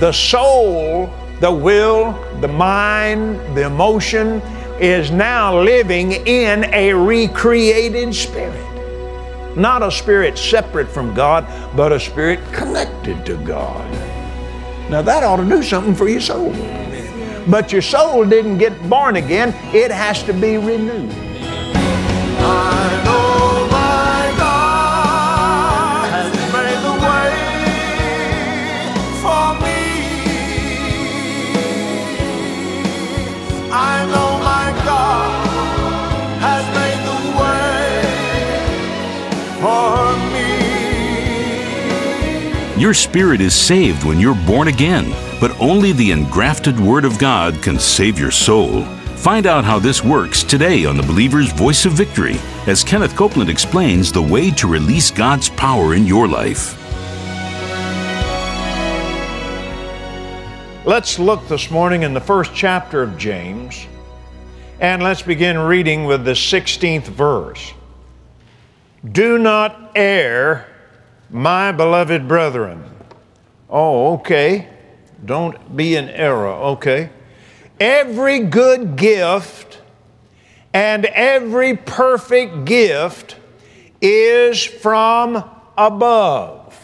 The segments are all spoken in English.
The soul, the will, the mind, the emotion is now living in a recreated spirit. Not a spirit separate from God, but a spirit connected to God. Now that ought to do something for your soul. But your soul didn't get born again. It has to be renewed. I know my God has made the way for me. I know my God has made the way for me. Your spirit is saved when you're born again, but only the engrafted Word of God can save your soul. Find out how this works today on the Believer's Voice of Victory, as Kenneth Copeland explains the way to release God's power in your life. Let's look this morning in the first chapter of James, and let's begin reading with the 16th verse. Do not err, my beloved brethren. Oh, okay. Don't be in error, okay. Every good gift and every perfect gift is from above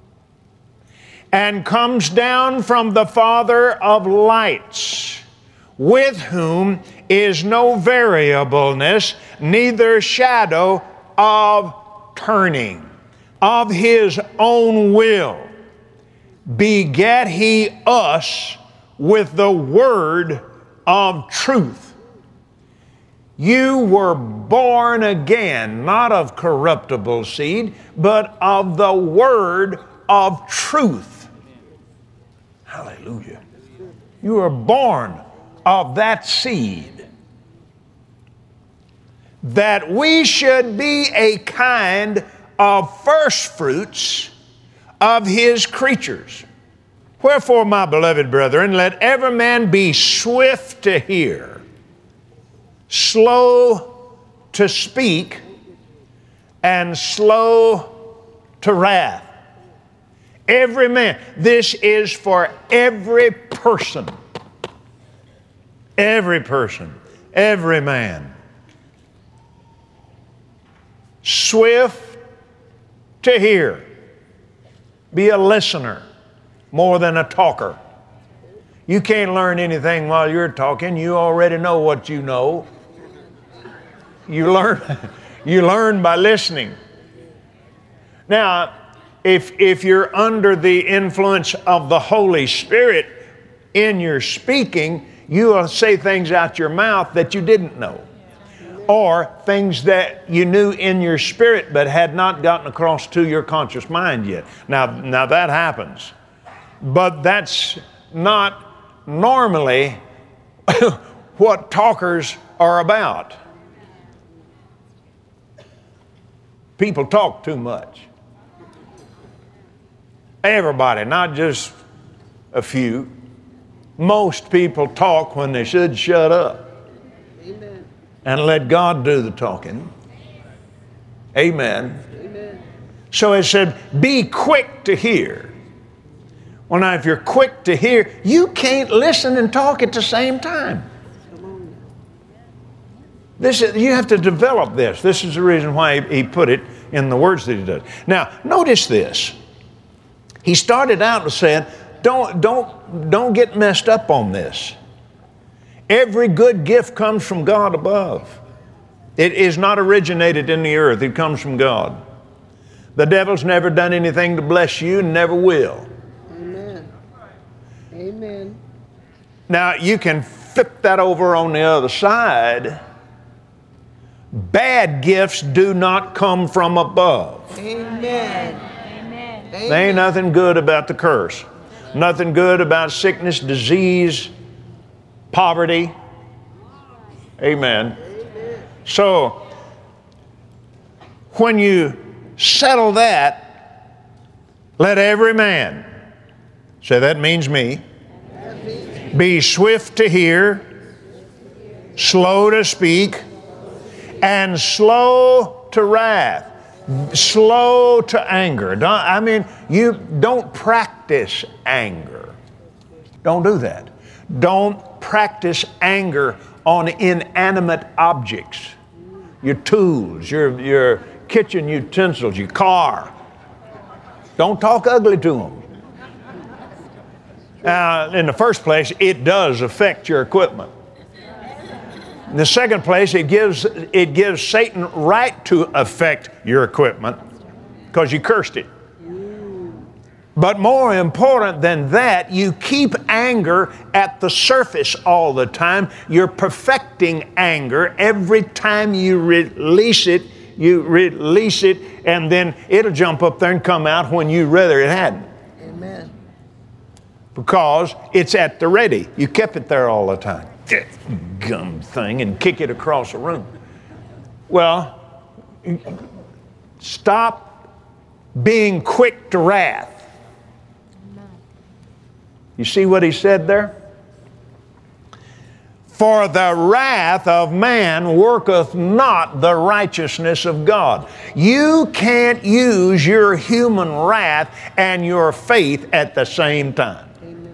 and comes down from the Father of lights, with whom is no variableness, neither shadow of turning. Of His own will begat He us with the word of truth. You were born again, not of corruptible seed, but of the word of truth. Hallelujah. You were born of that seed, that we should be a kind of first fruits of His creatures. Wherefore, my beloved brethren, let every man be swift to hear, slow to speak, and slow to wrath. Every man. This is for every person. Every person. Every man. Swift to hear. Be a listener more than a talker. You can't learn anything while you're talking. You already know what you know. You learn by listening. Now, if you're under the influence of the Holy Spirit in your speaking, you will say things out your mouth that you didn't know, or things that you knew in your spirit but had not gotten across to your conscious mind yet. Now that happens. But that's not normally what talkers are about. People talk too much. Everybody, not just a few. Most people talk when they should shut up. Amen. And let God do the talking. Amen. Amen. So it said, be quick to hear. Well, now, if you're quick to hear, you can't listen and talk at the same time. You have to develop this. This is the reason why he put it in the words that he does. Now, notice this. He started out with saying, don't get messed up on this. Every good gift comes from God above. It is not originated in the earth. It comes from God. The devil's never done anything to bless you and never will. Amen. Now, you can flip that over on the other side. Bad gifts do not come from above. Amen. Amen. There ain't nothing good about the curse. Nothing good about sickness, disease, poverty. Amen. So, when you settle that, let every man, so that means me, be swift to hear, slow to speak, and slow to wrath, slow to anger. You don't practice anger. Don't do that. Don't practice anger on inanimate objects. Your tools, your kitchen utensils, your car. Don't talk ugly to them. In the first place, it does affect your equipment. In the second place, it gives Satan right to affect your equipment because you cursed it. But more important than that, you keep anger at the surface all the time. You're perfecting anger. Every time you release it, and then it'll jump up there and come out when you'd rather it hadn't. Amen. Because it's at the ready. You kept it there all the time. Gum thing, and kick it across the room. Well, stop being quick to wrath. You see what he said there? For the wrath of man worketh not the righteousness of God. You can't use your human wrath and your faith at the same time.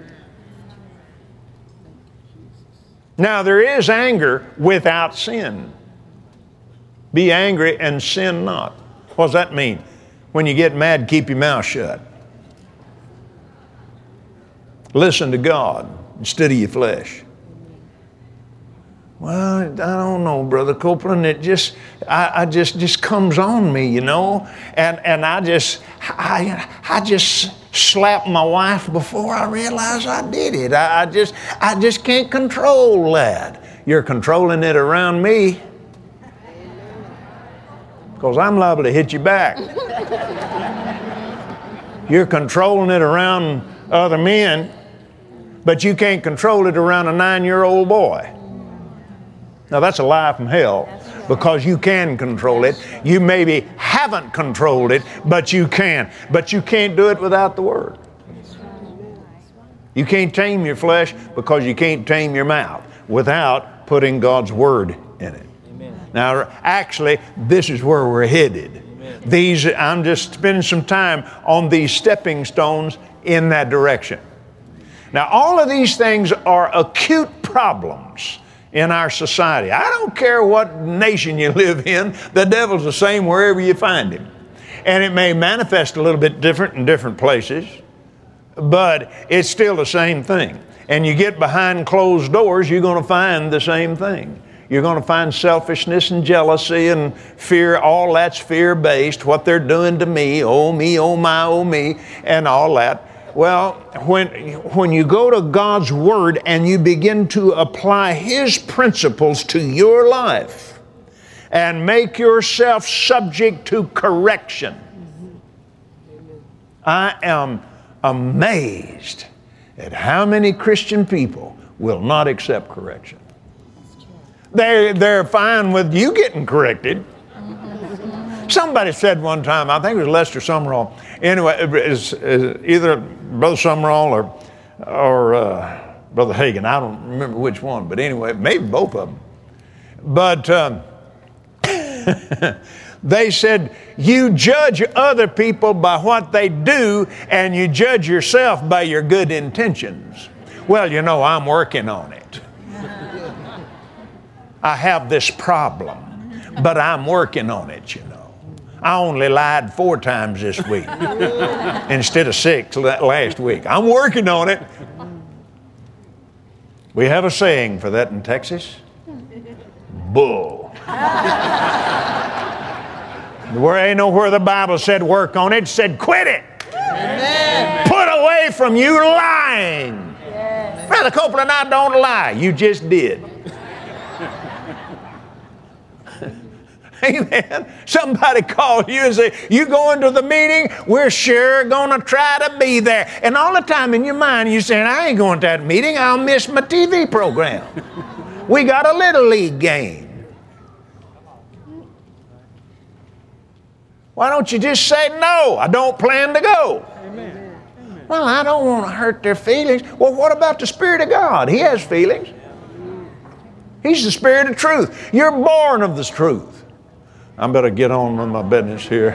Now, there is anger without sin. Be angry and sin not. What does that mean? When you get mad, keep your mouth shut. Listen to God instead of your flesh. Well, I don't know, Brother Copeland. It just comes on me, you know. And I just slapped my wife before I realized I did it. I just can't control that. You're controlling it around me because I'm liable to hit you back. You're controlling it around other men, but you can't control it around a 9-year-old boy. Now that's a lie from hell, because you can control it. You maybe haven't controlled it, but you can. But you can't do it without the Word. You can't tame your flesh because you can't tame your mouth without putting God's Word in it. Amen. Now, actually, this is where we're headed. Amen. I'm just spending some time on these stepping stones in that direction. Now, all of these things are acute problems in our society. I don't care what nation you live in, the devil's the same wherever you find him. And it may manifest a little bit different in different places, but it's still the same thing. And you get behind closed doors, you're going to find the same thing. You're going to find selfishness and jealousy and fear. All that's fear-based. What they're doing to me, oh me, oh my, oh me, and all that. Well, when you go to God's Word and you begin to apply His principles to your life and make yourself subject to correction, I am amazed at how many Christian people will not accept correction. They're fine with you getting corrected. Somebody said one time, I think it was Lester Sumrall. Anyway, it was either Brother Sumrall or Brother Hagin. I don't remember which one, but anyway, maybe both of them. But they said, you judge other people by what they do, and you judge yourself by your good intentions. Well, you know, I'm working on it. I have this problem, but I'm working on it, you know. I only lied 4 times this week instead of 6 last week. I'm working on it. We have a saying for that in Texas. Bull. There ain't nowhere the Bible said work on it. It said quit it. Amen. Put away from you lying. Yes. Brother Copeland, I don't lie. You just did. Amen. Somebody called you and said, you going to the meeting? We're sure going to try to be there. And all the time in your mind, you're saying, I ain't going to that meeting. I'll miss my TV program. We got a Little League game. Why don't you just say, no, I don't plan to go? Amen. Well, I don't want to hurt their feelings. Well, what about the Spirit of God? He has feelings. He's the Spirit of truth. You're born of this truth. I better get on with my business here.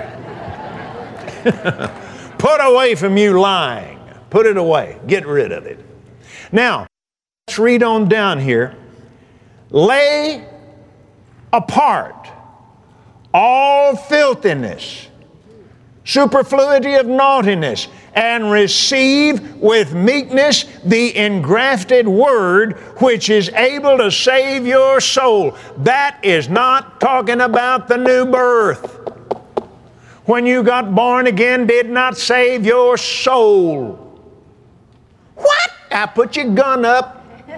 Put away from you lying. Put it away. Get rid of it. Now, let's read on down here. Lay apart all filthiness, superfluity of naughtiness, and receive with meekness the engrafted word which is able to save your soul. That is not talking about the new birth. When you got born again, did not save your soul. What? I put your gun up.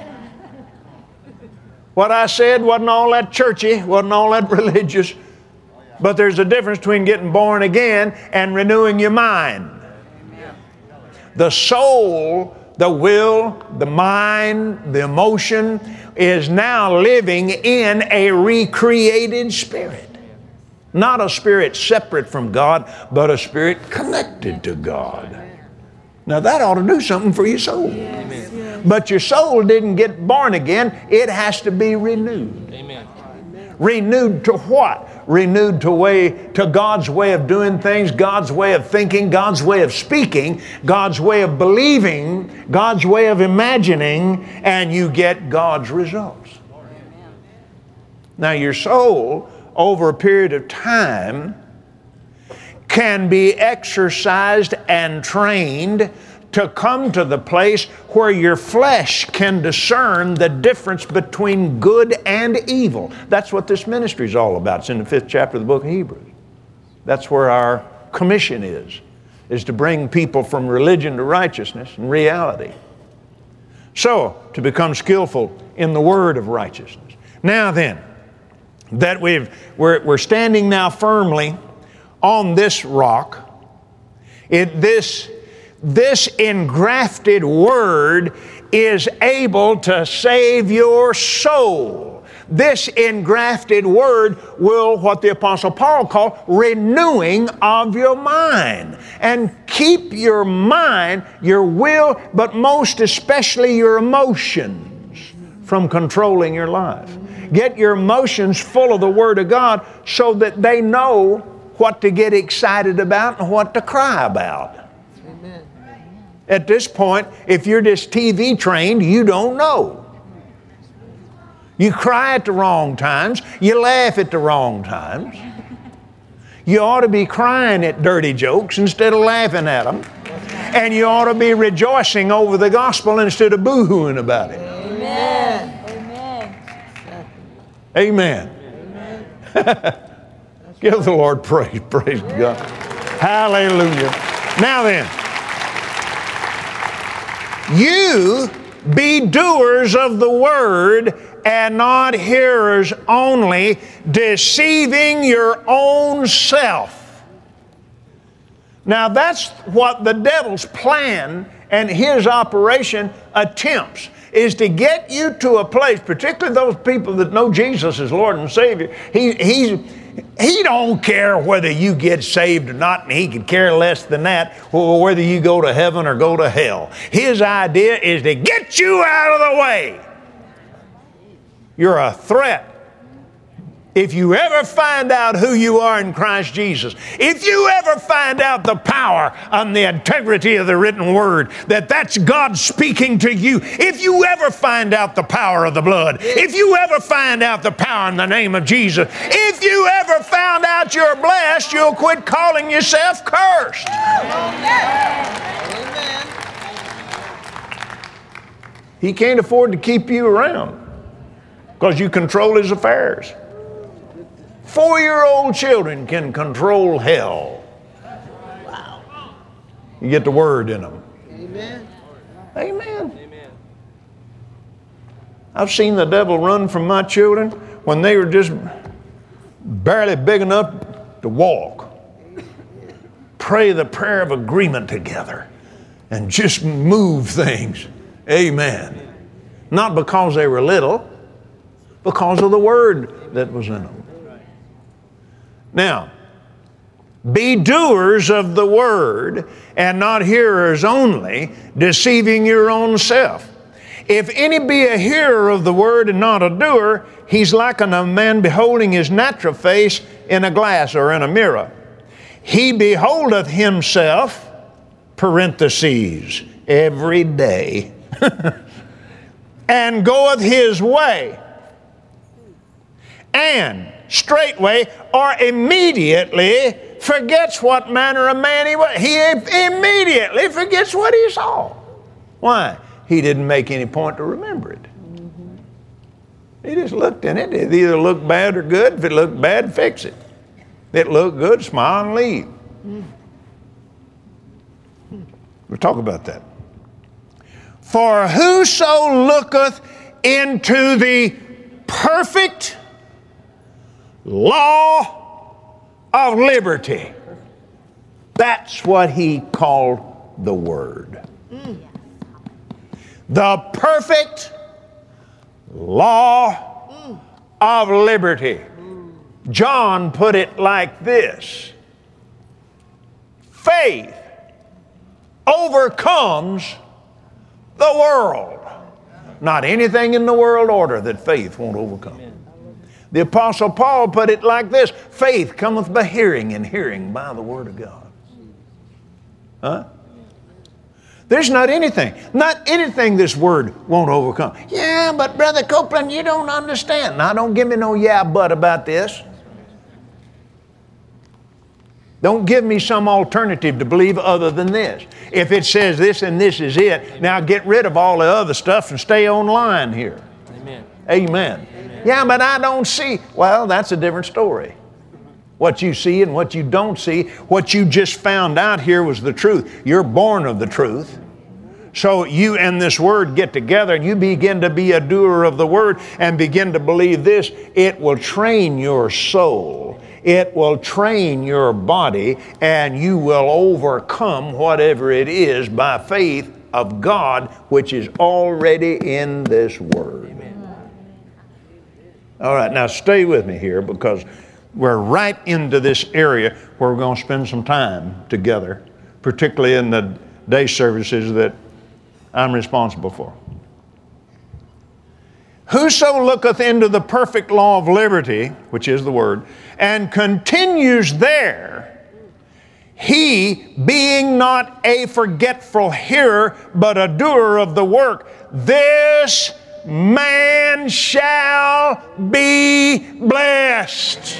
What I said wasn't all that churchy, wasn't all that religious. But there's a difference between getting born again and renewing your mind. The soul, the will, the mind, the emotion is now living in a recreated spirit. Not a spirit separate from God, but a spirit connected to God. Now that ought to do something for your soul. Amen. But your soul didn't get born again. It has to be renewed. Amen. Renewed to what? Renewed to God's way of doing things, God's way of thinking, God's way of speaking, God's way of believing, God's way of imagining, and you get God's results. Now your soul, over a period of time, can be exercised and trained to come to the place where your flesh can discern the difference between good and evil. That's what this ministry is all about. It's in the 5th chapter of the book of Hebrews. That's where our commission is to bring people from religion to righteousness and reality. So, to become skillful in the word of righteousness. Now then, that we're standing now firmly on this rock, this engrafted word is able to save your soul. This engrafted word will, what the Apostle Paul called, renewing of your mind. And keep your mind, your will, but most especially your emotions from controlling your life. Get your emotions full of the Word of God so that they know what to get excited about and what to cry about. Amen. At this point, if you're just TV trained, you don't know. You cry at the wrong times. You laugh at the wrong times. You ought to be crying at dirty jokes instead of laughing at them. And you ought to be rejoicing over the gospel instead of boo-hooing about it. Amen. Amen. Amen. Give the Lord praise. Praise God. Hallelujah. Now then, you be doers of the word and not hearers only, deceiving your own self. Now that's what the devil's plan and his operation attempts, is to get you to a place, particularly those people that know Jesus as Lord and Savior. He don't care whether you get saved or not, and he could care less than that, whether you go to heaven or go to hell. His idea is to get you out of the way. You're a threat. If you ever find out who you are in Christ Jesus, if you ever find out the power and the integrity of the written word, that's God speaking to you, if you ever find out the power of the blood, if you ever find out the power in the name of Jesus, if you ever found out you're blessed, you'll quit calling yourself cursed. Amen. He can't afford to keep you around because you control his affairs. 4-year-old children can control hell. Wow. You get the word in them. Amen. Amen. Amen. I've seen the devil run from my children when they were just barely big enough to walk. Pray the prayer of agreement together and just move things. Amen. Not because they were little, because of the word that was in them. Now, be doers of the word and not hearers only, deceiving your own self. If any be a hearer of the word and not a doer, he's like a man beholding his natural face in a glass or in a mirror. He beholdeth himself, parentheses, every day. and goeth his way, and straightway or immediately forgets what manner of man he was. He immediately forgets what he saw. Why? He didn't make any point to remember it. He just looked in it. It either looked bad or good. If it looked bad, fix it. If it looked good, smile and leave. We'll talk about that. For whoso looketh into the perfect law of liberty. That's what he called the Word. The perfect law of liberty. John put it like this: faith overcomes the world. Not anything in the world order that faith won't overcome. The Apostle Paul put it like this: faith cometh by hearing, and hearing by the Word of God. Huh? There's not anything this Word won't overcome. Yeah, but Brother Copeland, you don't understand. Now, don't give me no yeah but about this. Don't give me some alternative to believe other than this. If it says this and this is it, now get rid of all the other stuff and stay online here. Amen. Amen. Yeah, but I don't see. Well, that's a different story. What you see and what you don't see, what you just found out here was the truth. You're born of the truth. So you and this Word get together and you begin to be a doer of the Word and begin to believe this. It will train your soul. It will train your body, and you will overcome whatever it is by faith of God, which is already in this Word. Amen. All right, now stay with me here, because we're right into this area where we're going to spend some time together, particularly in the day services that I'm responsible for. Whoso looketh into the perfect law of liberty, which is the Word, and continues there, he being not a forgetful hearer, but a doer of the work, this man shall be blessed.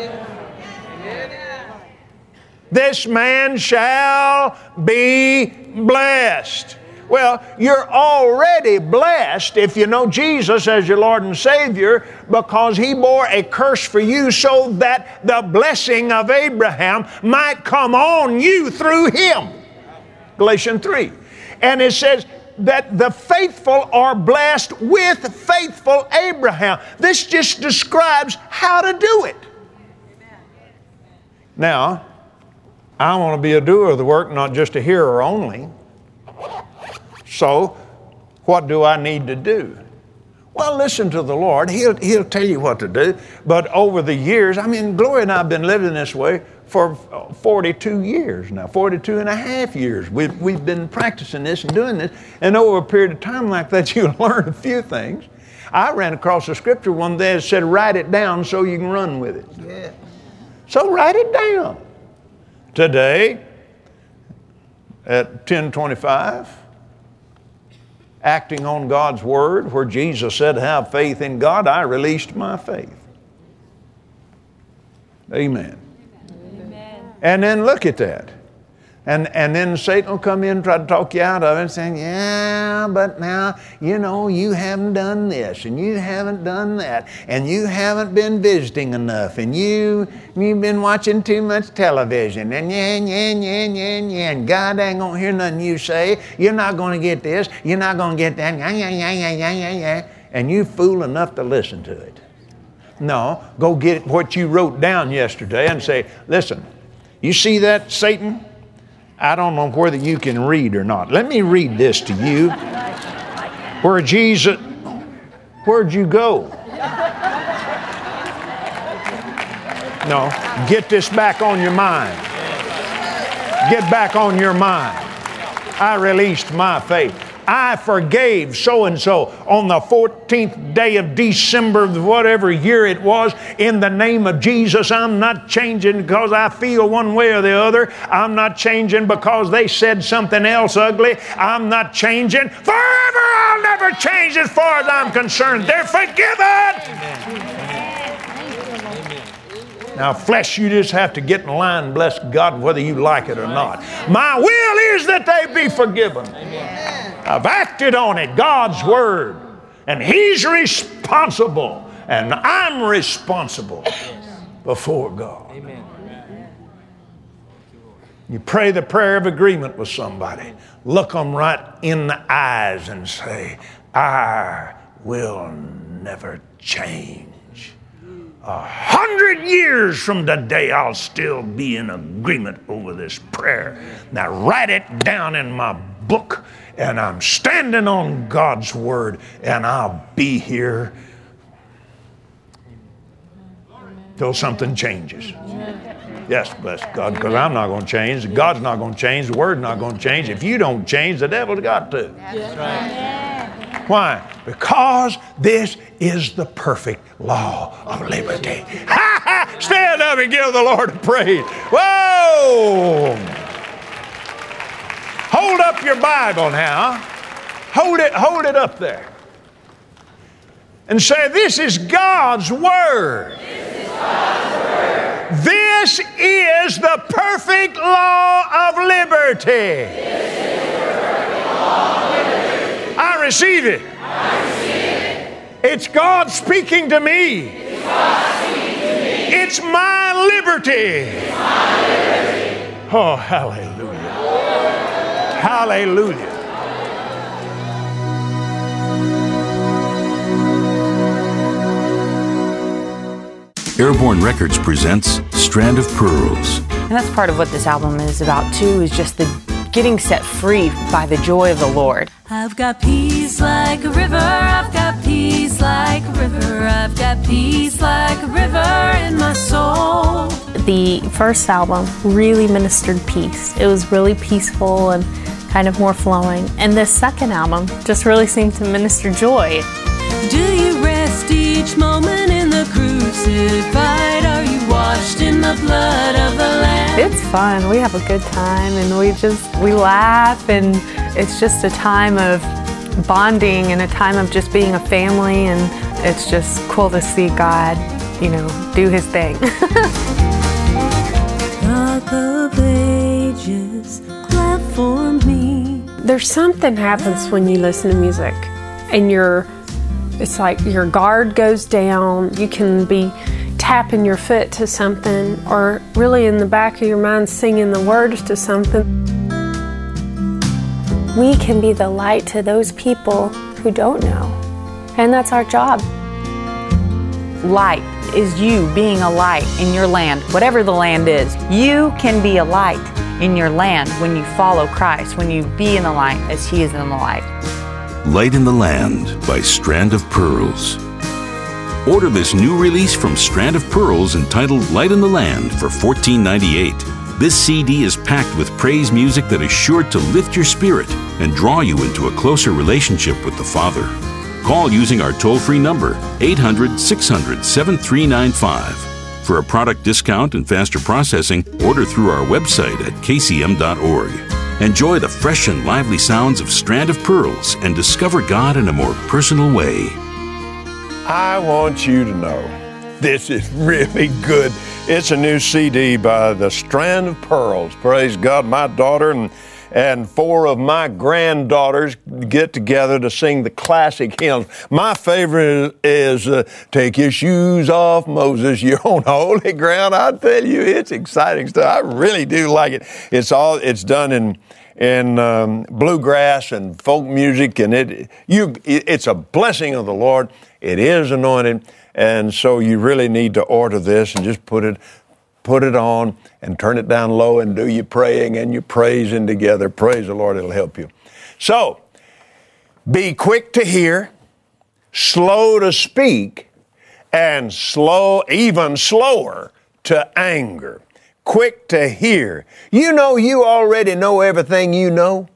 This man shall be blessed. Well, you're already blessed if you know Jesus as your Lord and Savior, because He bore a curse for you so that the blessing of Abraham might come on you through Him. Galatians 3. And it says that the faithful are blessed with faithful Abraham. This just describes how to do it. Now, I want to be a doer of the work, not just a hearer only. So, what do I need to do? Well, listen to the Lord. He'll tell you what to do. But over the years, Gloria and I have been living this way for 42 years now, 42 and a half years. We've been practicing this and doing this. And over a period of time like that, you learn a few things. I ran across a scripture one day that said, write it down so you can run with it. Yeah. So write it down. Today, at 10:25, acting on God's Word, where Jesus said, have faith in God, I released my faith. Amen. Amen. And then look at that. And then Satan will come in and try to talk you out of it, saying, yeah, but now, you haven't done this, and you haven't done that, and you haven't been visiting enough, and you've been watching too much television, and and God ain't going to hear nothing you say. You're not going to get this. You're not going to get that. And you fool enough to listen to it. No, go get what you wrote down yesterday and say, listen, you see that, Satan? I don't know whether you can read or not. Let me read this to you. Where Jesus, where'd you go? No, get this back on your mind. Get back on your mind. I released my faith. I forgave so-and-so on the 14th day of December, whatever year it was, in the name of Jesus. I'm not changing because I feel one way or the other. I'm not changing because they said something else ugly. I'm not changing. Forever I'll They'll never change as far as I'm concerned. They're forgiven. Now, flesh, you just have to get in line and bless God whether you like it or not. My will is that they be forgiven. I've acted on it, God's Word. And He's responsible. And I'm responsible before God. You pray the prayer of agreement with somebody. Look them right in the eyes and say, I will never change. 100 years from today, I'll still be in agreement over this prayer. Now write it down in my book, and I'm standing on God's Word, and I'll be here till something changes. Yes, bless God, because I'm not going to change. God's not going to change. The Word's not going to change. If you don't change, the devil's got to. That's right. Why? Because this is the perfect law of liberty. Stand up and give the Lord a praise. Whoa! Hold up your Bible now. Hold it up there. And say, this is God's Word. This is the perfect law of liberty. I receive it. It's God speaking to me. It's my liberty. Oh, hallelujah. Hallelujah. Airborne Records presents Strand of Pearls. And that's part of what this album is about too, is just the getting set free by the joy of the Lord. I've got peace like a river, I've got peace like a river, I've got peace like a river in my soul. The first album really ministered peace. It was really peaceful and kind of more flowing. And this second album just really seemed to minister joy. Do you rest each moment in the crucified? Are you washed in the blood of the Lamb? It's fun. We have a good time and we laugh, and it's just a time of bonding and a time of just being a family, and it's just cool to see God, do His thing. Rock of Ages, clap for me. There's something happens when you listen to music, and it's like your guard goes down. You can be tapping your foot to something, or really in the back of your mind singing the words to something. We can be the light to those people who don't know, and that's our job. Light is you being a light in your land, whatever the land is. You can be a light in your land when you follow Christ, when you be in the light as He is in the light. Light in the Land by Strand of Pearls. Order this new release from Strand of Pearls entitled Light in the Land for $14.98. This CD is packed with praise music that is sure to lift your spirit and draw you into a closer relationship with the Father. Call using our toll-free number, 800-600-7395. For a product discount and faster processing, order through our website at kcm.org. Enjoy the fresh and lively sounds of Strand of Pearls and discover God in a more personal way. I want you to know this is really good. It's a new CD by the Strand of Pearls. Praise God. My daughter and 4 of my granddaughters get together to sing the classic hymns. My favorite is Take Your Shoes Off, Moses, You're on Holy Ground. I tell you, it's exciting stuff. I really do like it. It's done in bluegrass and folk music, and it's a blessing of the Lord. It is anointed, and so you really need to order this and just put it on and turn it down low and do your praying and your praising together. Praise the Lord, it'll help you. So, be quick to hear, slow to speak, and even slower to anger. Quick to hear. You already know everything you know.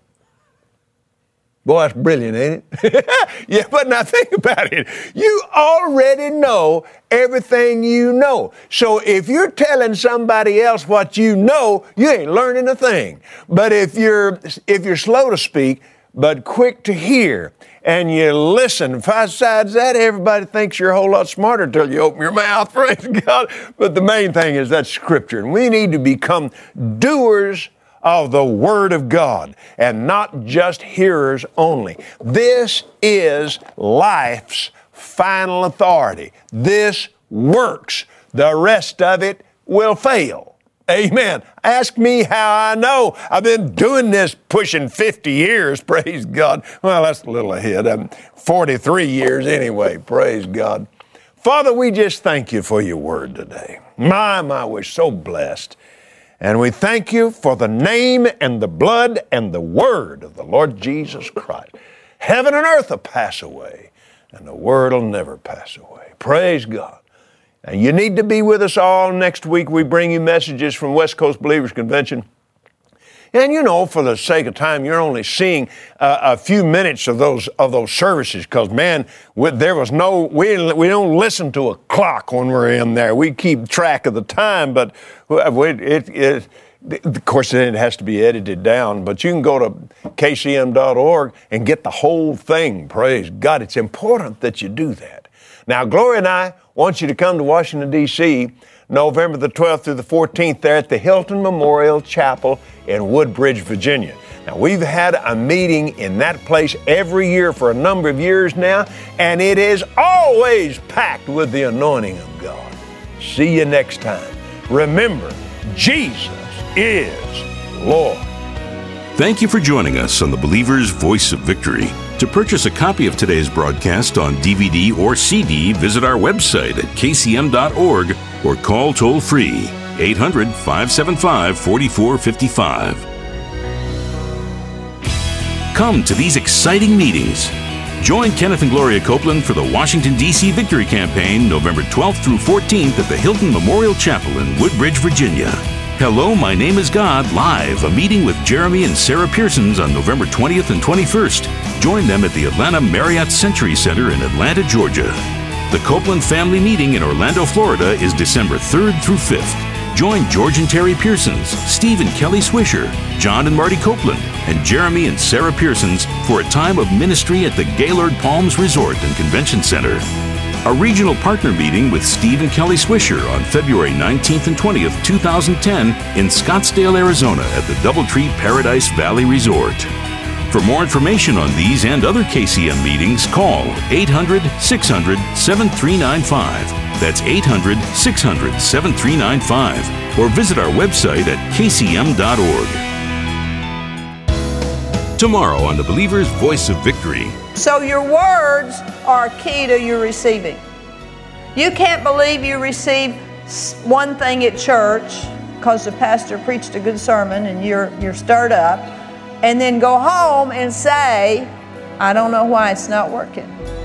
Boy, that's brilliant, ain't it? Yeah, but now think about it. You already know everything you know. So if you're telling somebody else what you know, you ain't learning a thing. But if you're slow to speak, but quick to hear, and you listen. Besides that, everybody thinks you're a whole lot smarter until you open your mouth, praise God. But the main thing is that Scripture. And we need to become doers of the Word of God and not just hearers only. This is life's final authority. This works. The rest of it will fail. Amen. Ask me how I know. I've been doing this pushing 50 years, praise God. Well, that's a little ahead. I'm 43 years anyway, praise God. Father, we just thank you for your word today. My, we're so blessed. And we thank you for the name and the blood and the word of the Lord Jesus Christ. Heaven and earth will pass away, and the word will never pass away. Praise God. And you need to be with us all next week. We bring you messages from West Coast Believers Convention. And you know, for the sake of time, you're only seeing a few minutes of those services because, man, we don't listen to a clock when we're in there. We keep track of the time, but of course, it has to be edited down, but you can go to kcm.org and get the whole thing. Praise God. It's important that you do that. Now, Gloria and I want you to come to Washington, D.C., November the 12th through the 14th there at the Hilton Memorial Chapel in Woodbridge, Virginia. Now, we've had a meeting in that place every year for a number of years now, and it is always packed with the anointing of God. See you next time. Remember, Jesus is Lord. Thank you for joining us on the Believer's Voice of Victory. To purchase a copy of today's broadcast on DVD or CD, visit our website at kcm.org or call toll-free 800-575-4455. Come to these exciting meetings. Join Kenneth and Gloria Copeland for the Washington, D.C. Victory Campaign, November 12th through 14th at the Hilton Memorial Chapel in Woodbridge, Virginia. Hello, My Name is God, live, a meeting with Jeremy and Sarah Pearsons on November 20th and 21st. Join them at the Atlanta Marriott Century Center in Atlanta, Georgia. The Copeland Family Meeting in Orlando, Florida is December 3rd through 5th. Join George and Terry Pearsons, Steve and Kelly Swisher, John and Marty Copeland, and Jeremy and Sarah Pearsons for a time of ministry at the Gaylord Palms Resort and Convention Center. A regional partner meeting with Steve and Kelly Swisher on February 19th and 20th, 2010 in Scottsdale, Arizona at the Doubletree Paradise Valley Resort. For more information on these and other KCM meetings, call 800-600-7395. That's 800-600-7395. Or visit our website at kcm.org. Tomorrow on the Believer's Voice of Victory. So your words are key to your receiving. You can't believe you received one thing at church because the pastor preached a good sermon and you're stirred up, and then go home and say, I don't know why it's not working.